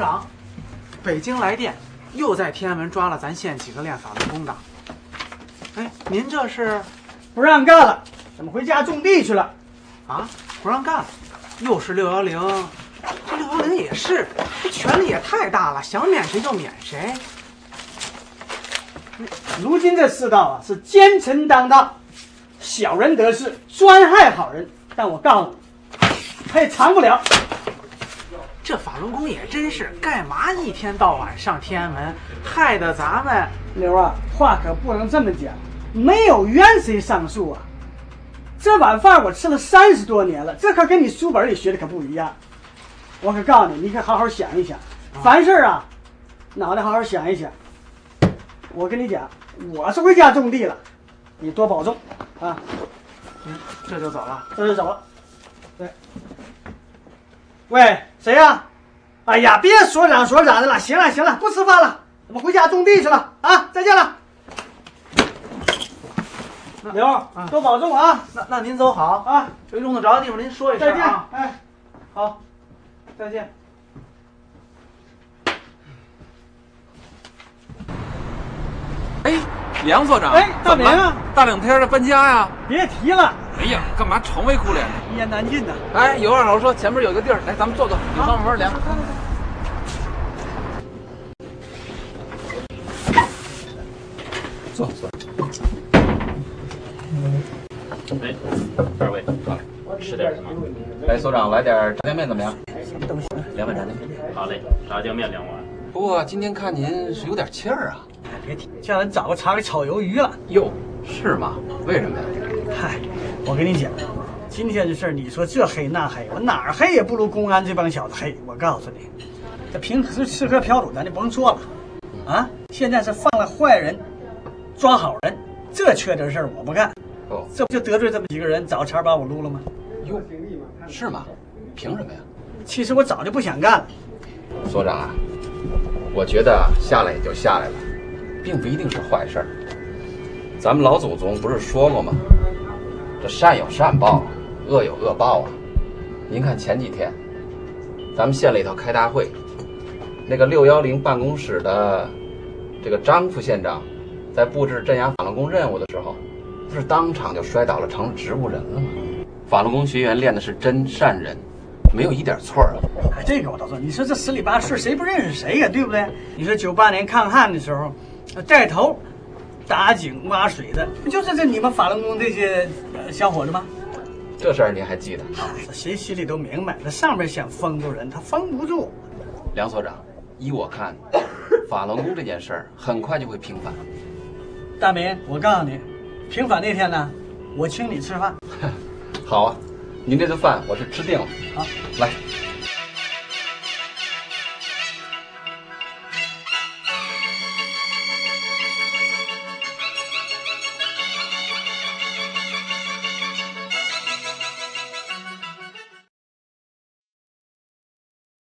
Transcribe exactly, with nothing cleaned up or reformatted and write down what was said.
长，北京来电，又在天安门抓了咱县几个练法轮功的。哎，您这是不让干了？怎么回家种地去了？ 啊，不让干了？又是六幺零，这六幺零也是，这权力也太大了，想免谁就免谁。 如今这世道啊，是奸臣当道，小人得势，专害好人。但我告诉你，他也长不了。 这法轮功也真是，干嘛一天到晚上天安门，害得咱们刘啊，话可不能这么讲，没有冤谁上诉啊？这碗饭我吃了三十多年了，这可跟你书本里学的可不一样。我可告诉你，你可好好想一想，凡事啊，脑袋好好想一想。我跟你讲，我是回家种地了，你多保重啊！ 嗯，这就走了， 这就走了。对，喂，谁呀？哎呀，别所长所长的了，行了行了，不吃饭了，我们回家种地去了啊！再见了。刘，啊、多保重啊！ 那那您走好啊，有用得着的地方您说一声啊。 再见，哎，好，再见。 哎，梁所长， 哎，大明啊， 大冷天的搬家呀？ 别提了。 哎呀，干嘛愁眉苦脸的？ 一言难尽呐。 哎，有话好说，前面有个地儿，来，咱们坐坐，有方法凉。坐坐。 哎，二位，好，吃点什么？ 来，所长，来点炸酱面怎么样？ 什么东西？ 两碗炸酱面。 好嘞，炸酱面两碗。 不过今天看您是有点气儿啊。 别提，叫人找个茬给炒鱿鱼了。 哟，是吗？为什么呀？ 嗨，我跟你讲，今天这事儿，你说这黑那黑，我哪儿黑也不如公安这帮小子黑。我告诉你，这平时吃喝嫖赌咱就甭说了，啊，现在是放了坏人，抓好人，这缺德事儿我不干。 哦， 这不就得罪这么几个人，找茬把我撸了吗？ 哟，是吗？凭什么呀？ 其实我早就不想干了。 所长啊，我觉得下来也就下来了，并不一定是坏事儿。咱们老祖宗不是说过吗？这善有善报，恶有恶报啊。您看前几天，咱们县里头开大会，那个六幺零办公室的这个张副县长，在布置镇压法轮功任务的时候，不是当场就摔倒了，成了植物人了吗？法轮功学员练的是真善忍，没有一点错啊。 哎，这个我倒说，你说这十里八顺谁不认识谁呀，对不对？你说九八年抗汉的时候，带头打井挖水的，不就是这你们法轮功这些、呃、小伙子吗？ 这事儿您还记得？ 谁心里都明白，这上面想封住人，他封不住。 梁所长，依我看，法轮功这件事儿很快就会平反。 大明，我告诉你，平反那天呢，我请你吃饭。 好啊，您这顿饭我是吃定了。 好， 来。